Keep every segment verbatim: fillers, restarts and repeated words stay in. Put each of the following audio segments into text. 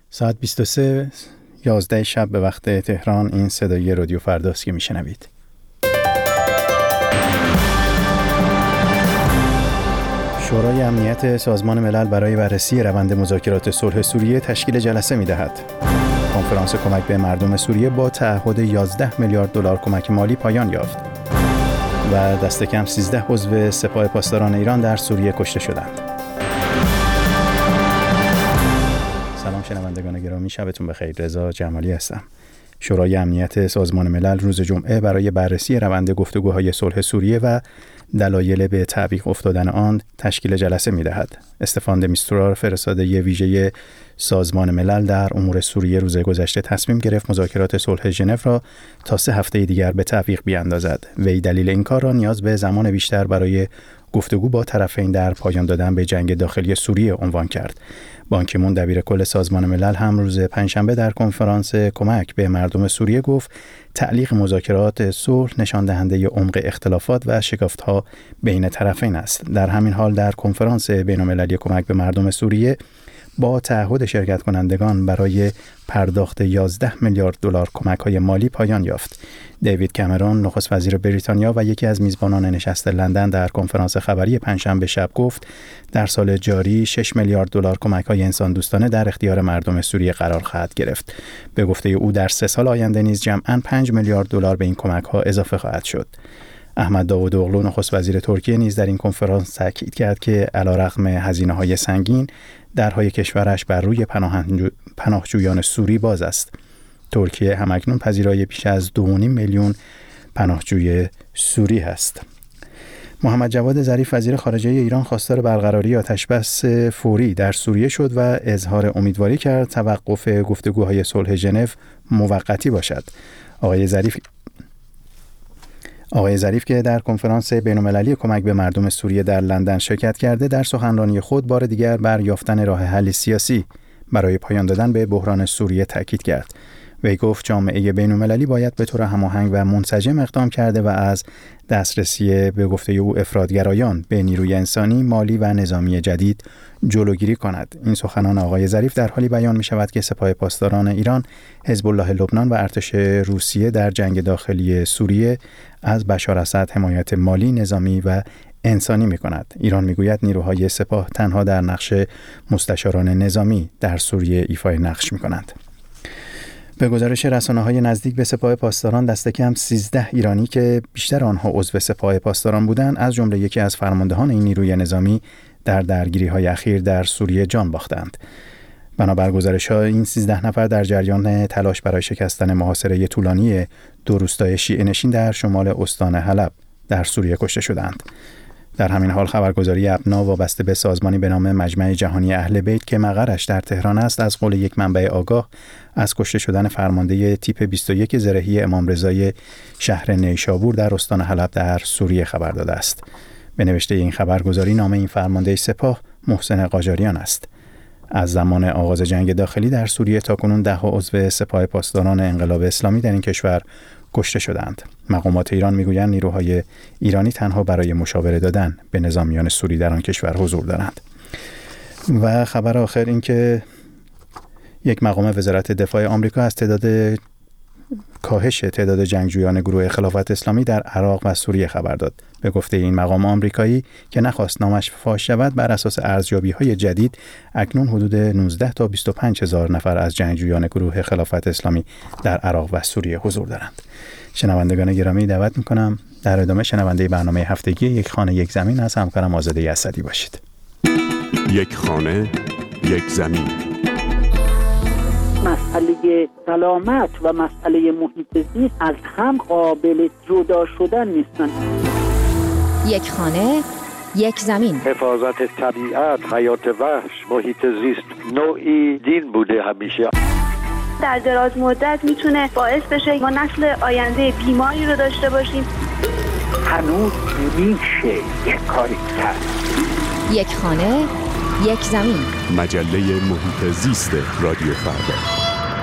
ساعت بیست و سه یازده شب به وقت تهران. این صدای رادیو فرداست که میشنوید. شورای امنیت سازمان ملل برای بررسی روند مذاکرات صلح سوریه تشکیل جلسه می‌دهد. کنفرانس کمک به مردم سوریه با تعهد یازده میلیارد دلار کمک مالی پایان یافت. و دست کم سیزده عضو سپاه پاسداران ایران در سوریه کشته شدند. سلام شنوندگان گرامی، شبتون بخیر. رضا جمالی هستم. شورای امنیت سازمان ملل روز جمعه برای بررسی روند گفتگوهای صلح سوریه و دلایل به تعویق افتادن آن تشکیل جلسه می‌دهد. استفان د میستورا، فرستاده ویژه سازمان ملل در امور سوریه، روز گذشته تصمیم گرفت مذاکرات صلح ژنو را تا سه هفته دیگر به تعویق بیاندازد. وی دلیل این کار را نیاز به زمان بیشتر برای گفتگو با طرفین در پایان دادن به جنگ داخلی سوریه عنوان کرد. بان کی مون دبیر کل سازمان ملل هم روز پنجشنبه در کنفرانس کمک به مردم سوریه گفت تعلیق مذاکرات صلح نشان دهنده عمق اختلافات و شکاف‌ها بین طرفین است. در همین حال در کنفرانس بین‌المللی کمک به مردم سوریه با تعهد شرکت کنندگان برای پرداخت یازده میلیارد دلار کمک‌های مالی پایان یافت. دیوید کامرون، نخست وزیر بریتانیا و یکی از میزبانان نشست لندن، در کنفرانس خبری پنجشنبه شب گفت در سال جاری شش میلیارد دلار کمک‌های انسان دوستانه در اختیار مردم سوریه قرار خواهد گرفت. به گفته او در سه سال آینده نیز جمعاً پنج میلیارد دلار به این کمک‌ها اضافه خواهد شد. احمد داوودوغلو، نخست وزیر ترکیه، نیز در این کنفرانس تاکید کرد که علیرغم هزینه‌های سنگین، درهای کشورش بر روی پناهجویان سوری باز است. ترکیه همکنون پذیرای بیش از دو و نیم میلیون پناهجوی سوری است. محمد جواد ظریف، وزیر خارجه ایران، خواستار برقراری آتشبس فوری در سوریه شد و اظهار امیدواری کرد توقف گفتگوهای صلح ژنو موقتی باشد. آقای ظریف آقای ظریف که در کنفرانس بین‌المللی کمک به مردم سوریه در لندن شرکت کرده، در سخنرانی خود بار دیگر بر یافتن راه حل سیاسی برای پایان دادن به بحران سوریه تاکید کرد. وی گفت جامعه بین‌المللی باید به طور هماهنگ و منسجم اقدام کرده و از دسترسی به گفته او افراط‌گرایان به نیروی انسانی، مالی و نظامی جدید جلوگیری کند. این سخنان آقای ظریف در حالی بیان می شود که سپاه پاسداران ایران، حزب الله لبنان و ارتش روسیه در جنگ داخلی سوریه از بشار اسد حمایت مالی، نظامی و انسانی می کند. ایران می گوید نیروهای سپاه تنها در نقش مستشاران نظامی در سوریه ایفای نقش می کنند. به گزارش رسانه‌های نزدیک به سپاه پاسداران، دست کم سیزده ایرانی که بیشتر آنها عضو سپاه پاسداران بودند، از جمله یکی از فرماندهان این نیروی نظامی، در درگیری‌های اخیر در سوریه جان باختند. بنابر گزارش‌ها این سیزده نفر در جریان تلاش برای شکستن محاصره طولانی دو روستای شیعه‌نشین در شمال استان حلب در سوریه کشته شدند. در همین حال خبرگزاری ابنا وابسته به سازمانی به نام مجمع جهانی اهل بیت که مقرش در تهران است، از قول یک منبع آگاه از کشته شدن فرمانده تیپ بیست و یک زرهی امام رضای شهر نیشابور در استان حلب در سوریه خبر داده است. به نوشته این خبرگزاری نام این فرمانده سپاه محسن قاجاریان است. از زمان آغاز جنگ داخلی در سوریه تا کنون ده عضو سپاه پاسداران انقلاب اسلامی در این کشور کشته شدند. مقامات ایران میگویند نیروهای ایرانی تنها برای مشاوره دادن به نظامیان سوری در آن کشور حضور دارند. و خبر آخر این که یک مقام وزارت دفاع آمریکا از تعداد کاهش تعداد جنگجویان گروه خلافت اسلامی در عراق و سوریه خبر داد. به گفته این مقام آمریکایی که نخواست نامش فاش شود، بر اساس ارزیابی‌های جدید اکنون حدود نوزده تا بیست و پنج هزار نفر از جنگجویان گروه خلافت اسلامی در عراق و سوریه حضور دارند. شنوندگان گرامی، دعوت می‌کنم در ادامه شنونده برنامه هفتگی یک خانه یک زمین از همکارم آزاده اسدی باشید. یک خانه یک زمین. مسئله سلامت و مسئله محیط زیست از هم قابل جدا شدن نیستند. یک خانه یک زمین. حفاظت طبیعت، حیات وحش، محیط زیست نوعی دین بوده همیشه. در دراز مدت میتونه باعث بشه ما نسل آینده بیماری رو داشته باشیم. هنوز میشه یک کاری کرد. یک خانه یک زمین. مجله محیط زیست رادیو فردا.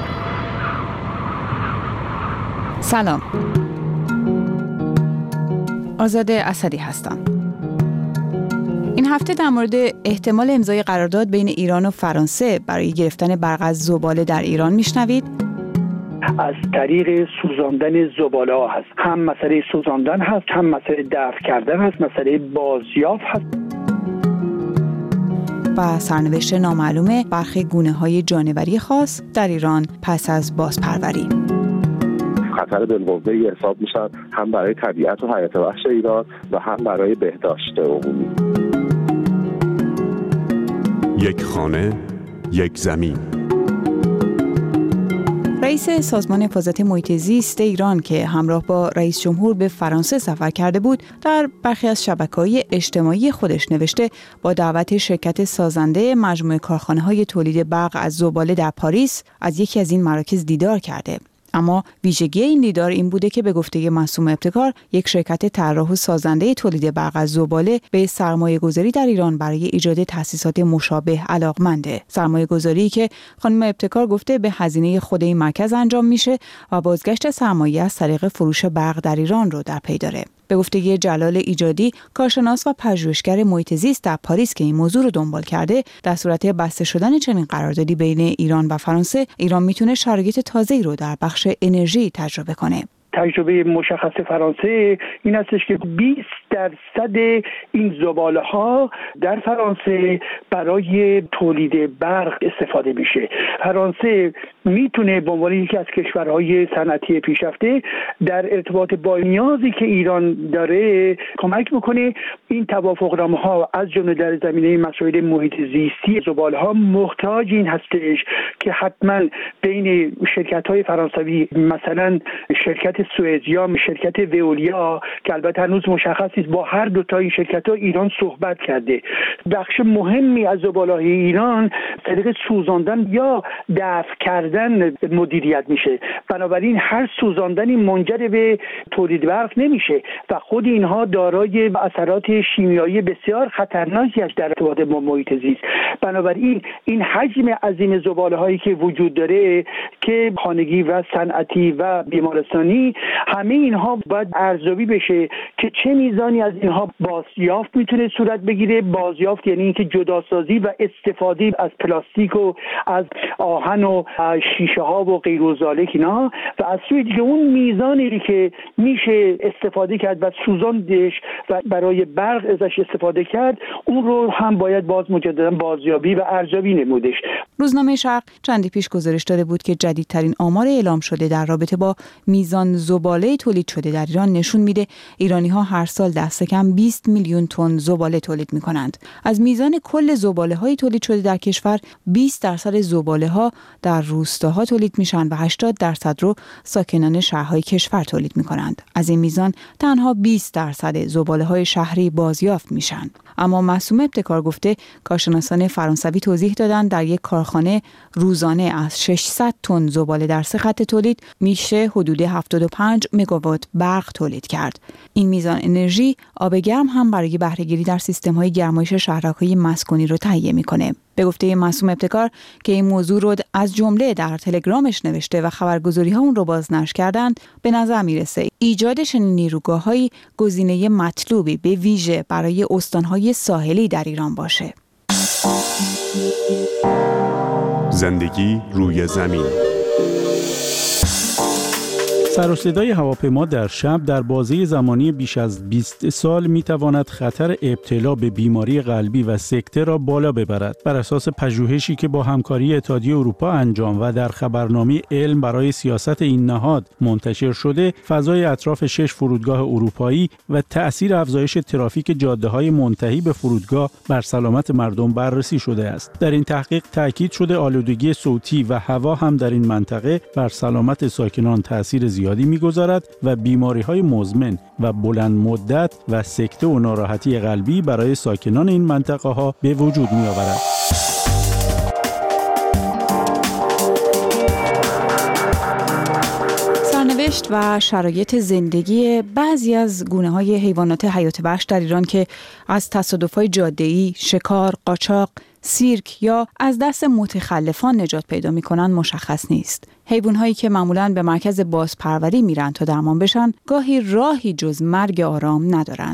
سلام، آزاده اسدی هستم. این هفته در مورد احتمال امضای قرارداد بین ایران و فرانسه برای گرفتن برق از زباله در ایران میشنوید. از طریق سوزاندن زباله ها هست. هم مسئله سوزاندن هست، هم مسئله دفع کردن هست، مسئله بازیافت هست. و سرنوشت نامعلوم برخی گونه‌های جانوری خاص در ایران پس از بازپروری. خطر بالقوه حساب میشن هم برای طبیعت و حیات وحش ایران و هم برای بهداشت عمومی. یک خانه، یک زمین. رئیس سازمان حفاظت محیط زیست ایران که همراه با رئیس جمهور به فرانسه سفر کرده بود، در برخی از شبکه‌های اجتماعی خودش نوشته با دعوت شرکت سازنده مجموعه کارخانه‌های تولید برق از زباله در پاریس از یکی از این مراکز دیدار کرده. اما ویژگی این دیدار این بوده که به گفته معصوم ابتکار، یک شرکت طراح و سازنده تولید برق از زباله به سرمایه‌گذاری در ایران برای ایجاد تأسیسات مشابه علاقمنده. سرمایه‌گذاری که خانم ابتکار گفته به هزینه خود این مرکز انجام میشه و بازگشت سرمایه از طریق فروش برق در ایران رو در پی داره. به گفته جلال ایجادی، کارشناس و پژوهشگر محیط زیست در پاریس که این موضوع رو دنبال کرده، در صورت بسته شدن چنین قراردادی بین ایران و فرانسه، ایران میتونه شرایط تازه‌ای رو در بخش انرژی تجربه کنه. تجربه مشخص فرانسه این هستش که بیست درصد این زباله ها در فرانسه برای تولید برق استفاده میشه. فرانسه میتونه به عنوان یکی از کشورهای صنعتی پیشرفته در ارتباط با نیازی که ایران داره کمک بکنه. این توافقنامه ها از جمله در زمینه مسائل محیط زیستی زباله ها محتاج این هستش که حتما بین شرکت های فرانسوی، مثلا شرکت سوئد یا شرکت وئولیا که البته هنوز مشخص نیست، با هر دو تا این شرکت‌ها ایران صحبت کرده. بخش مهمی از زباله‌های ایران طریق سوزاندن یا دفع کردن مدیریت میشه. بنابراین هر سوزاندنی منجر به تولید برق نمیشه و خود اینها دارای اثرات شیمیایی بسیار خطرناکی است در ارتباط با محیط زیست. بنابراین این حجم عظیم زباله‌هایی که وجود داره که خانگی و صنعتی و بیمارستانی، همه اینها باید ارزیابی بشه که چه میزانی از اینها بازیافت میتونه صورت بگیره. بازیافت یعنی اینکه جداسازی و استفاده از پلاستیک و از آهن و شیشه ها و غیر و ذالک اینا، و از سوی دیگه اون میزانی که میشه استفاده کرد و سوزاندش و برای برق ازش استفاده کرد، اون رو هم باید باز مجددا بازیابی و ارزیابی نمودش. روزنامه شرق چندی پیش گزارش داده بود که جدیدترین آمار اعلام شده در رابطه با میزان زباله تولید شده در ایران نشون میده ایرانی‌ها هر سال دست کم بیست میلیون تن زباله تولید می‌کنند. از میزان کل زباله‌های تولید شده در کشور، بیست درصد زباله‌ها در روستاها تولید میشن و هشتاد درصد رو ساکنان شهرهای کشور تولید می‌کنند. از این میزان تنها بیست درصد زباله‌های شهری بازیافت میشن. اما معصوم ابتکار گفته کارشناسان فرانسوی توضیح دادن در یک کارخانه روزانه از ششصد تن زباله در سه خط تولید میشه حدود هفتاد و پنج مگاوات برق تولید کرد. این میزان انرژی آب گرم هم برای بهره‌گیری در سیستم‌های گرمایش شهرک‌های مسکونی رو تهیه می‌کنه. به گفته معصوم ابتکار که این موضوع رو از جمله در تلگرامش نوشته و خبرگزاری‌ها اون رو بازنشر کردند، به نظر میرسه ایجاد چنین نیروگاه‌هایی گزینه مطلوبی به ویژه برای استان‌های ساحلی در ایران باشه. زندگی روی زمین. سر و صدای هواپیما در شب در بازه زمانی بیش از بیست سال میتواند خطر ابتلا به بیماری قلبی و سکته را بالا ببرد. بر اساس پژوهشی که با همکاری اتحادیه اروپا انجام و در خبرنامه علم برای سیاست این نهاد منتشر شده، فضای اطراف شش فرودگاه اروپایی و تأثیر افزایش ترافیک جاده‌های منتهی به فرودگاه بر سلامت مردم بررسی شده است. در این تحقیق تاکید شده آلودگی صوتی و هوا هم در این منطقه بر سلامت ساکنان تأثیر زیادی می‌گذارد و بیماری‌های مزمن و بلند مدت و سکته و ناراحتی قلبی برای ساکنان این منطقه‌ها به وجود می‌آورد. سرنوشت و شرایط زندگی بعضی از گونه‌های حیوانات حیات وحش در ایران که از تصادف‌های جاده‌ای، شکار، قاچاق، سیرک یا از دست متخلفان نجات پیدا می‌کنند مشخص نیست. حیوان‌هایی که معمولاً به مرکز بازپروری میرن تا درمان بشن، گاهی راهی جز مرگ آرام ندارند.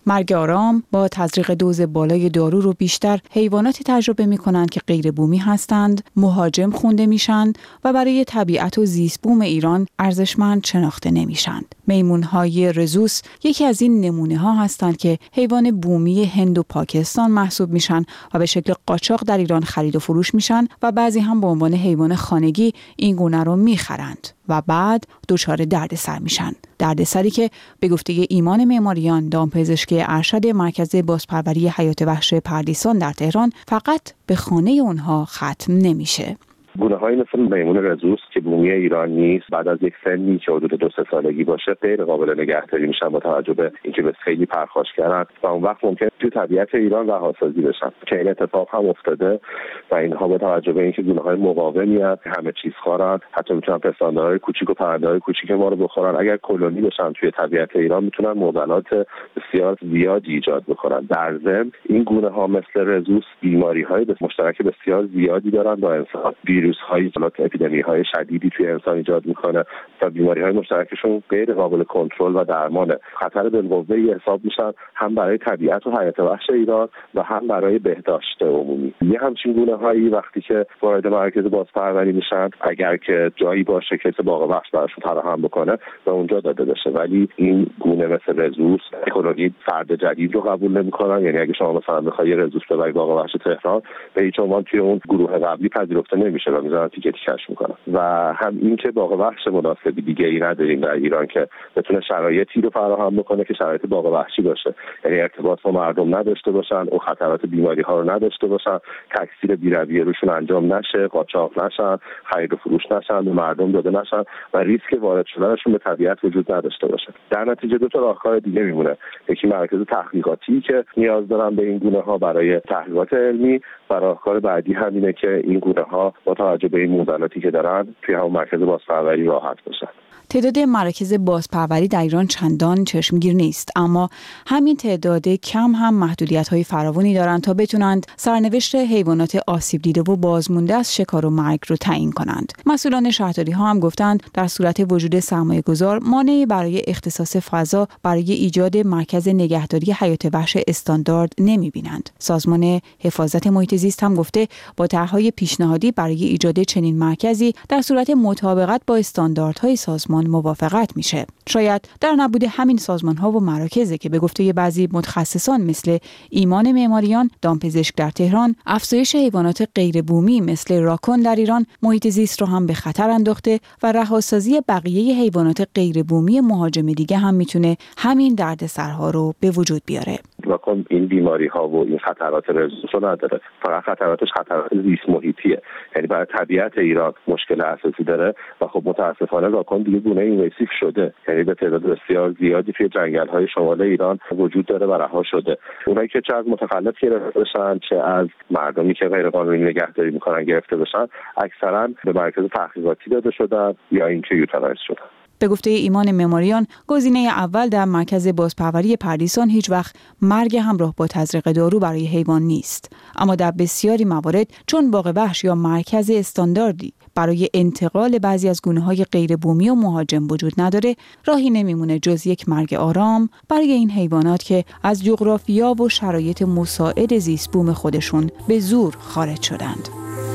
مرگ آرام با تزریق دوز بالای دارو رو بیشتر حیواناتی تجربه می‌کنند که غیر بومی هستند، مهاجم خونده میشند و برای طبیعت و زیست بوم ایران ارزشمند شناخته نمیشند. میمون‌های رزوس یکی از این نمونه‌ها هستند که حیوان بومی هند و پاکستان محسوب میشن و به شکل قاچاق در ایران خرید و فروش میشن و بعضی هم به عنوان حیوان خانگی این گونه رو میخرند و بعد دچار دردسر میشن. دردسری که به گفته ایمان معماریان، دامپزشک ارشد مرکز بازپروری حیات وحش پردیسان در تهران، فقط به خانه اونها ختم نمیشه. گونه‌هایی مثل میمون رزوس که بومی ایران نیست، بعد از یک سنی که حدود دو سه سالگی باشه غیر قابل نگهداری میشن با توجه به اینکه به خیلی پرخاشگرن و اون وقت ممکن تو طبیعت ایران رهاسازی بشن که این اتفاق هم افتاده و اینها با توجه به اینکه گونه‌های مقاومی هست، همه چیز خورن، حتی میتونن پستاندارهای کوچیک و پرنده‌های کوچیک ما رو بخورن. اگر کلونی بشن توی طبیعت ایران میتونن معضلات بسیار زیادی ایجاد بکنن. در ضمن این گونه‌ها مثل رزوس بیماری‌های مشترک بسیار زیادی دارن با انسان. ویروس‌های اپیدمی‌های شدیدی توی انسان ایجاد میکنه و بیماری‌های مشترکشون غیر قابل کنترل و درمانه. خطر بالقوه‌ای حساب میشن هم برای طبیعت و حیات وحش ایران و هم برای بهداشت عمومی. یه همچین گونه‌هایی وقتی که وارد مرکز بازپروری میشن، اگر که جایی باشه که باغ وحش براشون فراهم بکنه و اونجا داده بشه، ولی این گونه مثل رزوس کلونی فرد جدید رو قبول نمیکنن. یعنی اگه شما مثلا بخوای رزوس ببری باغ وحش تهران، به هیچ عنوان توی اون گروه قبلی پذیرفته نمیشه و میذارن تیکه تیکش میکنن. و هم این که باغ وحش مناسبی دیگه ای نداریم در ایران که بتونه شرایطی رو فراهم بکنه که شرایط باغ وحشی باشه، یعنی ارتباط با مردم نداشته باشن، او خطرات بیماری ها رو نداشته باشن، تکثیر بی‌رویه روشون انجام نشه، قاچاق نشن، خرید و فروش نشن، به مردم داده نشن و ریسک وارد شدنشون به طبیعت وجود نداشته باشه. در نتیجه دو تا راهکار دیگه میمونه. یکی مرکز تحقیقاتی که نیاز دارن به این گونه ها برای تحقیقات علمی و راهکار بعدی همینه که این گونه ها با توجه به این معضلاتی که دارن توی همون مرکز بازپروری راحت باشن. تعداد مراکز بازپروری در ایران چندان چشمگیر نیست، اما همین تعداد کم هم محدودیت‌های فراوانی دارند تا بتونند سرنوشت حیوانات آسیب دیده و بازمونده از شکار و مرگ رو تعیین کنند. مسئولان شهرداری‌ها هم گفتند در صورت وجود سرمایه‌گذار مانعی برای اختصاص فضا برای ایجاد مرکز نگهداری حیات وحش استاندارد نمی‌بینند. سازمان حفاظت محیط زیست هم گفته با طرح‌های پیشنهادی برای ایجاد چنین مرکزی در صورت مطابقت با استانداردهای سازمان موافقت میشه. شاید در نبود همین سازمان‌ها و مراکزی که به گفته بعضی متخصصان مثل ایمان معماریان، دامپزشک در تهران، افزایش حیوانات غیر بومی مثل راکون در ایران محیط زیست رو هم به خطر انداخته و رهاسازی بقیه حیوانات غیر بومی مهاجم دیگه هم میتونه همین دردسرها رو به وجود بیاره. واقعا این بیماری ها و این خطرات رزوس رو نداره، فقط خطراتش خطرات زیست محیطیه، یعنی برای طبیعت ایران مشکل اساسی داره و خب متاسفانه راکون دیگه گونه اینویسیو شده، یعنی به تعداد بسیار زیادی توی جنگل های شمال ایران وجود داره و رها شده. اونایی که چه از متخلف گرفته بشن چه از مردمی که غیر قانونی نگهداری میکنن گرفته بشن، اکثرا به مرکز تحقیقاتی داده شدن یا اینکه یوتانایز شدن. به گفته ایمان معماریان، گزینه اول در مرکز بازپروری پردیسان هیچ وقت مرگ همراه با تزریق دارو برای حیوان نیست، اما در بسیاری موارد چون باغ وحش یا مرکز استانداردی برای انتقال بعضی از گونه‌های غیر بومی و مهاجم وجود نداره، راهی نمیمونه جز یک مرگ آرام برای این حیوانات که از جغرافیا و شرایط مساعد زیست بوم خودشون به زور خارج شدند.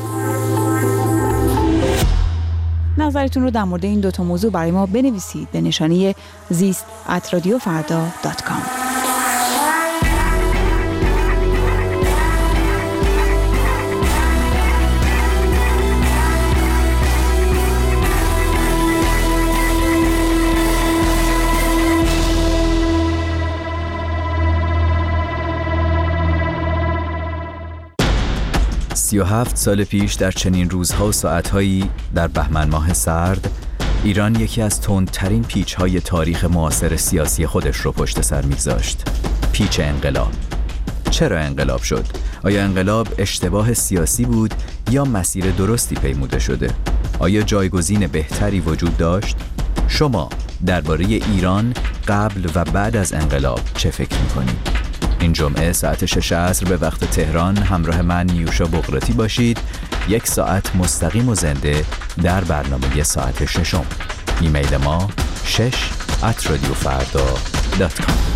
نظرتون رو در مورد این دوتا موضوع برای ما بنویسید به نشانی زیست ات رادیو فردا دات کام. سی و هفت سال پیش در چنین روزها و ساعتهایی در بهمن ماه سرد، ایران یکی از تندترین پیچ‌های تاریخ معاصر سیاسی خودش رو پشت سر می‌گذاشت. پیچ انقلاب. چرا انقلاب شد؟ آیا انقلاب اشتباه سیاسی بود یا مسیر درستی پیموده شده؟ آیا جایگزین بهتری وجود داشت؟ شما درباره ایران قبل و بعد از انقلاب چه فکر می‌کنید؟ این جمعه ساعت شش عصر به وقت تهران همراه من نیوشا بغراتی باشید، یک ساعت مستقیم و زنده در برنامه ساعت ششم. ایمیل ما شش ات رادیو فردا دات کام.